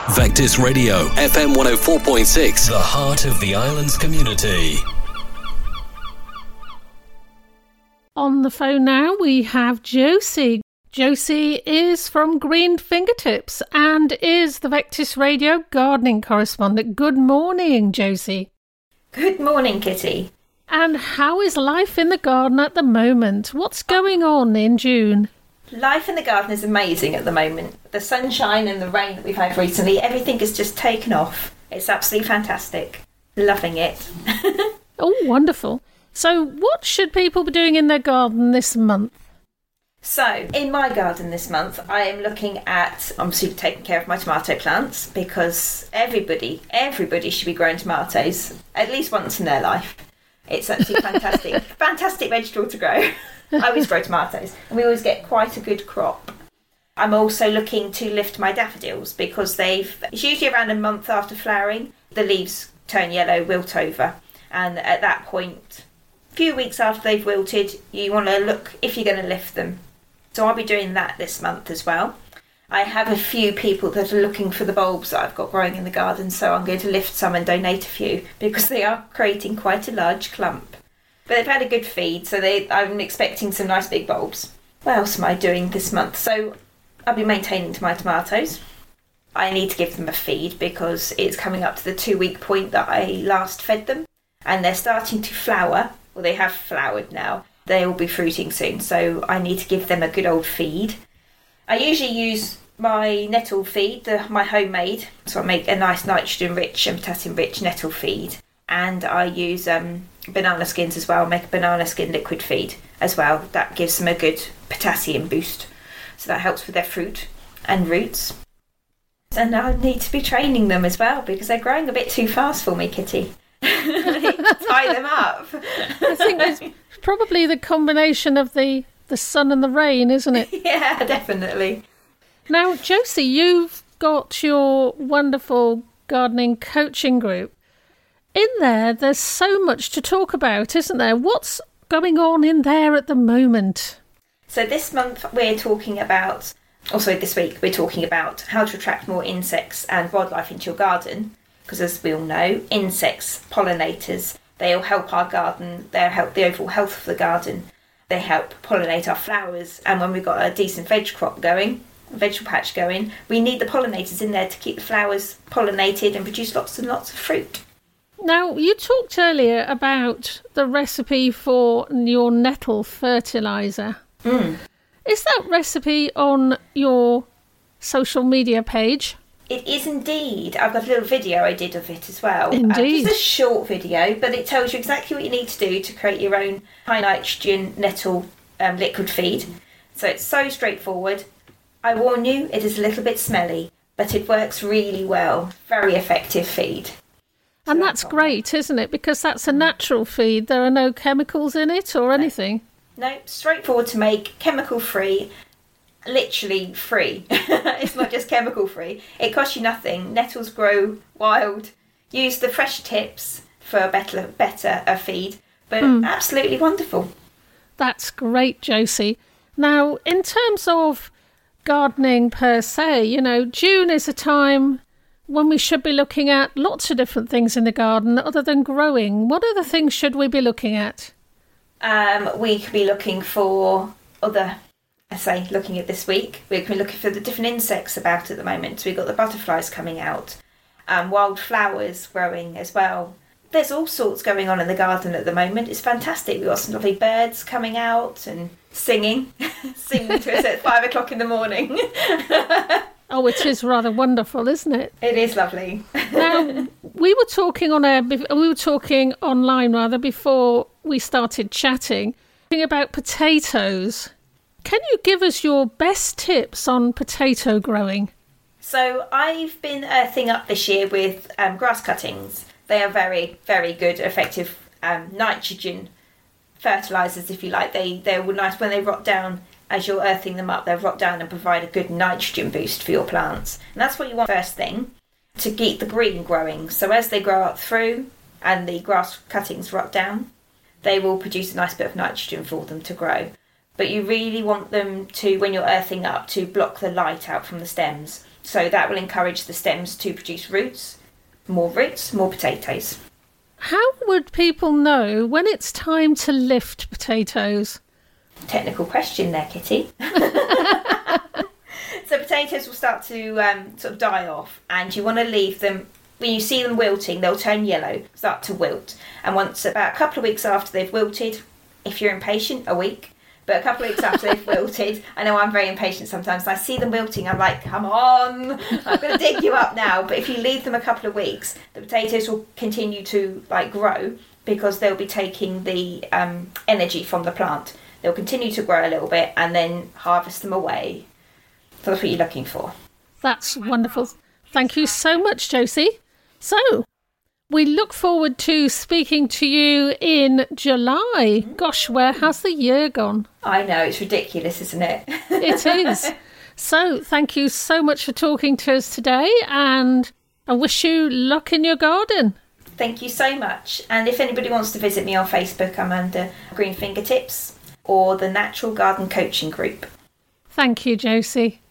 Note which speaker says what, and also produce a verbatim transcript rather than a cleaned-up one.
Speaker 1: Vectis Radio, F M one oh four point six, the heart of the islands community.
Speaker 2: On the phone now we have Josie. Josie is from Green Fingertips and is the Vectis Radio gardening correspondent. Good morning, Josie.
Speaker 3: Good morning, Kitty.
Speaker 2: And how is life in the garden at the moment? What's going on in June?
Speaker 3: Life in the garden is amazing at the moment. The sunshine and the rain that we've had recently, everything has just taken off. It's absolutely fantastic. Loving it.
Speaker 2: Oh, wonderful. So what should people be doing in their garden this month?
Speaker 3: So, in my garden this month, I am looking at, obviously, taking care of my tomato plants because everybody, everybody should be growing tomatoes at least once in their life. It's absolutely fantastic. Fantastic vegetable to grow. I always grow tomatoes and we always get quite a good crop. I'm also looking to lift my daffodils because they've, it's usually around a month after flowering, the leaves turn yellow, wilt over. And at that point, a few weeks after they've wilted, you want to look if you're going to lift them. So I'll be doing that this month as well. I have a few people that are looking for the bulbs that I've got growing in the garden, so I'm going to lift some and donate a few because they are creating quite a large clump. But they've had a good feed, so they, I'm expecting some nice big bulbs. What else am I doing this month? So I'll be maintaining my tomatoes. I need to give them a feed because it's coming up to the two-week point that I last fed them. And they're starting to flower. Well, they have flowered now. They will be fruiting soon, so I need to give them a good old feed. I usually use my nettle feed, the, my homemade, so I make a nice nitrogen-rich and potassium-rich nettle feed. And I use um, banana skins as well, make a banana skin liquid feed as well. That gives them a good potassium boost. So that helps with their fruit and roots. And I need to be training them as well because they're growing a bit too fast for me, Kitty. I need to tie them up.
Speaker 2: I think it's probably the combination of the, the sun and the rain, isn't it?
Speaker 3: Yeah, definitely.
Speaker 2: Now, Josie, you've got your wonderful gardening coaching group. In there, there's so much to talk about, isn't there? What's going on in there at the moment?
Speaker 3: So this month we're talking about, also this week, we're talking about how to attract more insects and wildlife into your garden. Because as we all know, insects, pollinators, they'll help our garden, they'll help the overall health of the garden. They help pollinate our flowers. And when we've got a decent veg crop going, a vegetable patch going, we need the pollinators in there to keep the flowers pollinated and produce lots and lots of fruit.
Speaker 2: Now, you talked earlier about the recipe for your nettle fertiliser.
Speaker 3: Mm.
Speaker 2: Is that recipe on your social media page?
Speaker 3: It is indeed. I've got a little video I did of it as well.
Speaker 2: Indeed.
Speaker 3: Uh, just a short video, but it tells you exactly what you need to do to create your own high nitrogen nettle um, liquid feed. So it's so straightforward. I warn you, it is a little bit smelly, but it works really well. Very effective feed.
Speaker 2: And that's great, isn't it? Because that's a natural feed. There are no chemicals in it or anything.
Speaker 3: No, straightforward to make, chemical free, literally free. It's not just chemical free. It costs you nothing. Nettles grow wild. Use the fresh tips for a better, better a feed. But mm. absolutely wonderful.
Speaker 2: That's great, Josie. Now, in terms of gardening per se, you know, June is a time when we should be looking at lots of different things in the garden other than growing. What other things should we be looking at?
Speaker 3: Um, we could be looking for other, I say, looking at this week, we could be looking for the different insects about at the moment. So we've got the butterflies coming out, um, wild flowers growing as well. There's all sorts going on in the garden at the moment. It's fantastic. We've got some lovely birds coming out and singing, singing to us at five o'clock in the morning.
Speaker 2: Oh, it is rather wonderful, isn't it?
Speaker 3: It is lovely.
Speaker 2: Now, we were talking on air, we were talking online rather before we started chatting about potatoes. Can you give us your best tips on potato growing?
Speaker 3: So I've been earthing up this year with um, grass cuttings. They are very, very good, effective um, nitrogen fertilisers, if you like. They, they're nice when they rot down. As you're earthing them up, they'll rot down and provide a good nitrogen boost for your plants. And that's what you want first thing, to keep the green growing. So as they grow up through and the grass cuttings rot down, they will produce a nice bit of nitrogen for them to grow. But you really want them to, when you're earthing up, to block the light out from the stems. So that will encourage the stems to produce roots, more roots, more potatoes.
Speaker 2: How would people know when it's time to lift potatoes?
Speaker 3: Technical question there, Kitty. So potatoes will start to um, sort of die off, and you want to leave them. When you see them wilting, they'll turn yellow, start to wilt. And once, about a couple of weeks after they've wilted, if you're impatient, a week, but a couple of weeks after they've wilted, I know I'm very impatient sometimes, and I see them wilting, I'm like, come on, I'm going to dig you up now. But if you leave them a couple of weeks, the potatoes will continue to like grow, because they'll be taking the um, energy from the plant. They'll continue to grow a little bit and then harvest them away. So that's what you're looking for.
Speaker 2: That's wonderful. Thank you so much, Josie. So, we look forward to speaking to you in July. Gosh, where has the year gone?
Speaker 3: I know, it's ridiculous, isn't it?
Speaker 2: It is. So, thank you so much for talking to us today, and I wish you luck in your garden.
Speaker 3: Thank you so much. And if anybody wants to visit me on Facebook, I'm under Green Fingertips or the Natural Garden Coaching Group.
Speaker 2: Thank you, Josie.